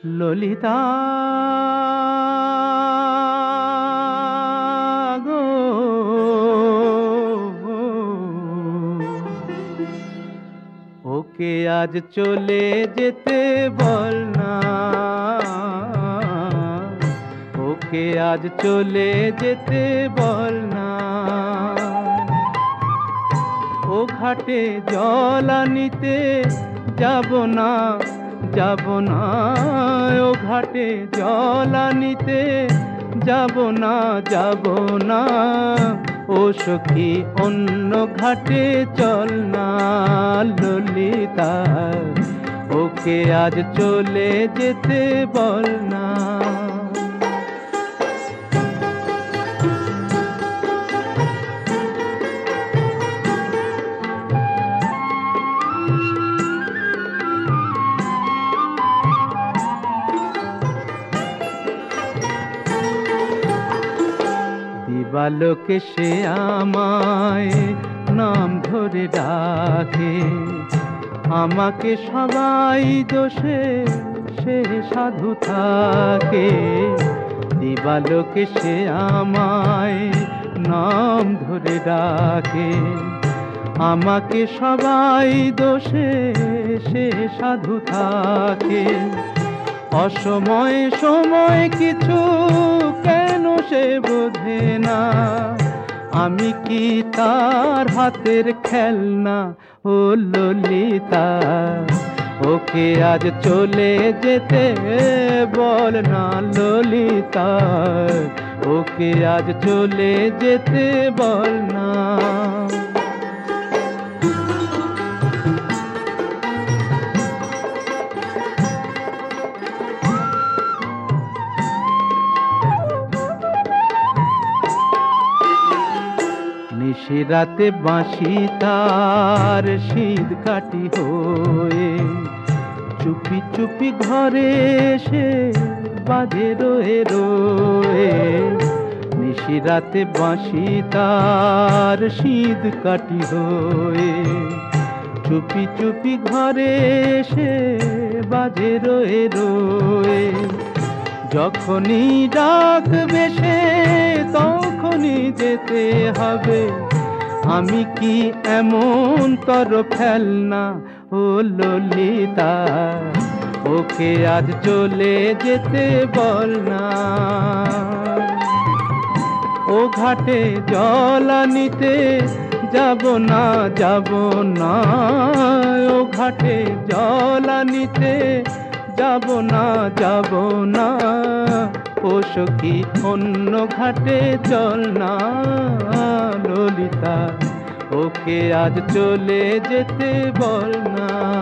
ললিতা গো, ওকে আজ চলে যেতে বল না, ওকে আজ চলে যেতে বল না। ও ঘাটে জল আনিতে যাব না, যাব না, ও ঘাটে জল আনিতে যাব না, যাব না। ও সখী অন্য ঘাটে চল না ললিতা, ওকে আজ চলে যেতে বল না। দিবালোকে সে আমায় নাম ধরে ডাকে, আমাকে সবাই দোষে সে সাধু থাকে। দিবালোকে সে আমায় নাম ধরে ডাকে, আমাকে সবাই দোষে সে সাধু থাকে। অসময়ে সময় কিছু কেন সে বোঝে না, আমি কি তার হাতের খেলনা ও ললিতা। ওকে আজ চলে যেতে বল না ললিতা, ওকে আজ চলে যেতে বল না। নিশিরাতে বাঁশি তার শীত কাটি হয়ে, চুপি চুপি ঘরে এসে বাজে রয়ে রয়ে। নিশিরাতে বাঁশি তার শীত কাটি হয়ে, চুপি চুপি ঘরে এসে বাজে রয়ে রয়ে। যখনই ডাকবে সে তখনই যেতে হবে, আমি কি এমন তর ফেলনা ও ললিতা। ওকে আজ চলে যেতে বল না, ও ঘাটে জল আনিতে যাব না, যাব না, ও ঘাটে জল আনিতে যাব না, যাব না। ও সখী অন্য ঘাটে চল না ললিতা, ওকে আজ চলে যেতে বল না।